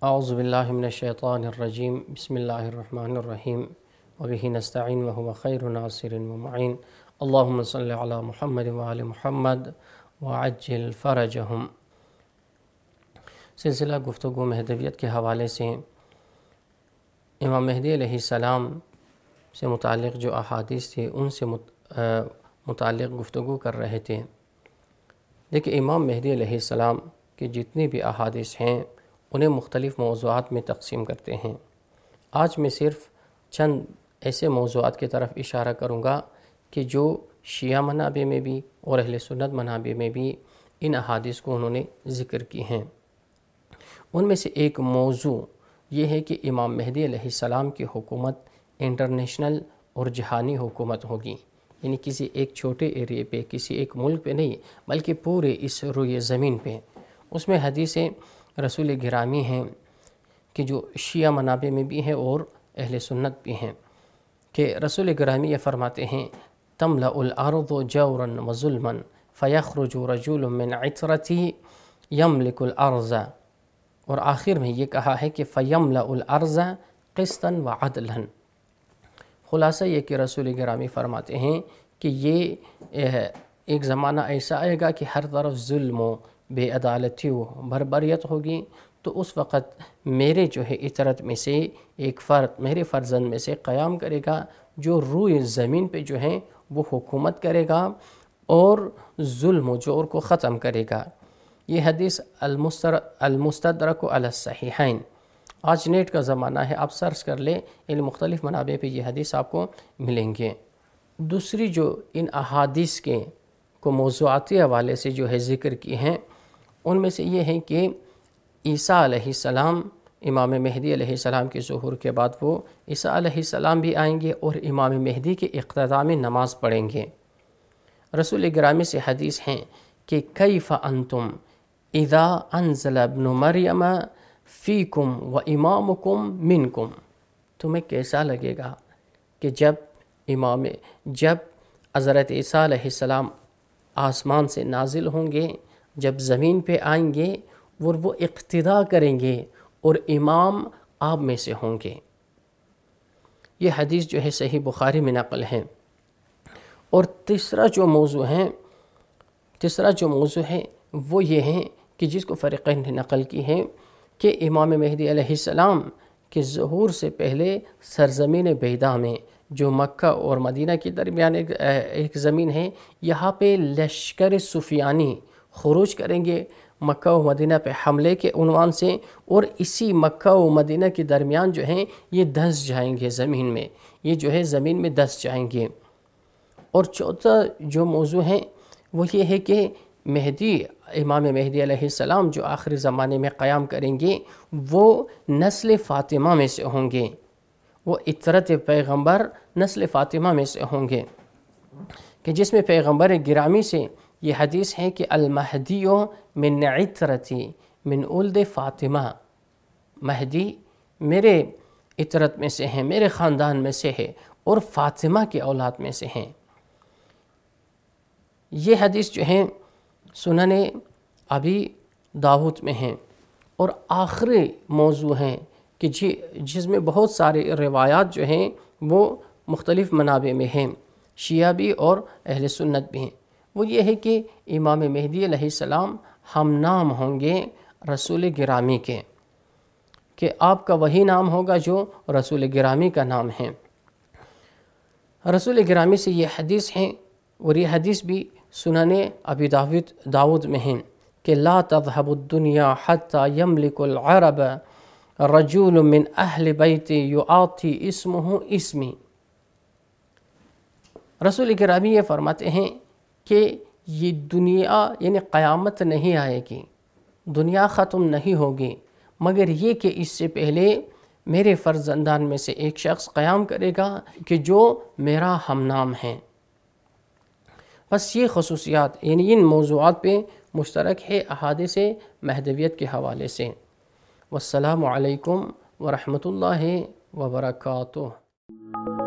اعوذ باللہ من الشیطان الرجیم بسم اللہ الرحمن الرحیم وبہ نستعین وہو خیر ناصر ومعین اللہم صلی علی محمد وآل محمد وعجل فرجہم۔ سلسلہ گفتگو مہدویت کے حوالے سے امام مہدی علیہ السلام سے متعلق جو احادیث تھے ان سے متعلق گفتگو کر رہے تھے۔ دیکھیں، امام مہدی علیہ السلام کی جتنی بھی احادیث ہیں انہیں مختلف موضوعات میں تقسیم کرتے ہیں۔ آج میں صرف چند ایسے موضوعات کی طرف اشارہ کروں گا کہ جو شیعہ منابع میں بھی اور اہل سنت منابع میں بھی ان احادیث کو انہوں نے ذکر کی ہیں۔ ان میں سے ایک موضوع یہ ہے کہ امام مہدی علیہ السلام کی حکومت انٹرنیشنل اور جہانی حکومت ہوگی، یعنی کسی ایک چھوٹے ایریے پہ، کسی ایک ملک پہ نہیں بلکہ پورے اس روئے زمین پہ۔ اس میں حدیثیں رسول گرامی ہیں کہ جو شیعہ منابع میں بھی ہیں اور اہل سنت بھی ہیں، کہ رسول گرامی یہ فرماتے ہیں تملأ الارض جورا وظلما فیخرج رجل من عترتی یملک الارض، اور آخر میں یہ کہا ہے کہ فیملأ الارض قسطا وعدلا۔ خلاصہ یہ کہ رسول گرامی فرماتے ہیں کہ یہ ایک زمانہ ایسا آئے گا کہ ہر طرف ظلم و بے عدالتی و بربریت ہوگی، تو اس وقت میرے جو ہے عطرت میں سے ایک فرد، میرے فرزند میں سے قیام کرے گا جو روئے زمین پہ جو ہے وہ حکومت کرے گا اور ظلم و جور کو ختم کرے گا۔ یہ حدیث المستدرک علی الصحیحین، آج نیٹ کا زمانہ ہے، آپ سرچ کر لیں، ان مختلف منابع پہ یہ حدیث آپ کو ملیں گے۔ دوسری جو ان احادیث کے کو موضوعاتی حوالے سے جو ہے ذکر کی ہیں، ان میں سے یہ ہے کہ عیسیٰ علیہ السلام، امام مہدی علیہ السلام کے ظہور کے بعد وہ عیسیٰ علیہ السلام بھی آئیں گے اور امام مہدی کے اقتداء میں نماز پڑھیں گے۔ رسول گرامی سے حدیث ہیں کہ کیف انتم اذا انزل ابن مریم فیکم و امامکم منکم، تمہیں کیسا لگے گا کہ جب حضرت عیسیٰ علیہ السلام آسمان سے نازل ہوں گے، جب زمین پہ آئیں گے اور وہ اقتداء کریں گے اور امام آپ میں سے ہوں گے۔ یہ حدیث جو ہے صحیح بخاری میں نقل ہے۔ اور تیسرا جو موضوع ہے وہ یہ ہے کہ جس کو فریقین نے نقل کی ہے کہ امام مہدی علیہ السلام کے ظہور سے پہلے سرزمین بیضاء میں، جو مکہ اور مدینہ کے درمیان ایک زمین ہے، یہاں پہ لشکر سفیانی خروج کریں گے مکہ و مدینہ پہ حملے کے عنوان سے، اور اسی مکہ و مدینہ کے درمیان جو ہیں یہ دھنس جائیں گے زمین میں، یہ جو ہے زمین میں دھنس جائیں گے۔ اور چوتھا جو موضوع ہے وہ یہ ہے کہ امام مہدی علیہ السلام جو آخری زمانے میں قیام کریں گے وہ نسل فاطمہ میں سے ہوں گے، وہ عطرت پیغمبر نسل فاطمہ میں سے ہوں گے، کہ جس میں پیغمبر گرامی سے یہ حدیث ہے کہ المہدی من عطرتی من اولد فاطمہ، مہدی میرے عطرت میں سے ہیں، میرے خاندان میں سے ہے اور فاطمہ کے اولاد میں سے ہیں۔ یہ حدیث جو ہیں سنن ابی داؤد میں ہیں۔ اور آخری موضوع ہیں کہ جس میں بہت سارے روایات جو ہیں وہ مختلف منابع میں ہیں، شیعہ بھی اور اہل سنت بھی ہیں، وہ یہ ہے کہ امام مہدی علیہ السلام ہم نام ہوں گے رسول گرامی کے، کہ آپ کا وہی نام ہوگا جو رسول گرامی کا نام ہے۔ رسول گرامی سے یہ حدیث ہیں، اور یہ حدیث بھی سنن ابی داؤد میں ہیں کہ لا تذهب الدنيا حتى يملك العرب رجل من اہل بیتی یعطی اسمہ اسمی۔ رسول گرامی یہ فرماتے ہیں کہ یہ دنیا یعنی قیامت نہیں آئے گی، دنیا ختم نہیں ہوگی، مگر یہ کہ اس سے پہلے میرے فرزندان میں سے ایک شخص قیام کرے گا کہ جو میرا ہم نام ہے۔ بس یہ خصوصیات یعنی ان موضوعات پہ مشترک ہے احادیث مہدویت کے حوالے سے۔ والسلام علیکم ورحمۃ اللہ وبرکاتہ۔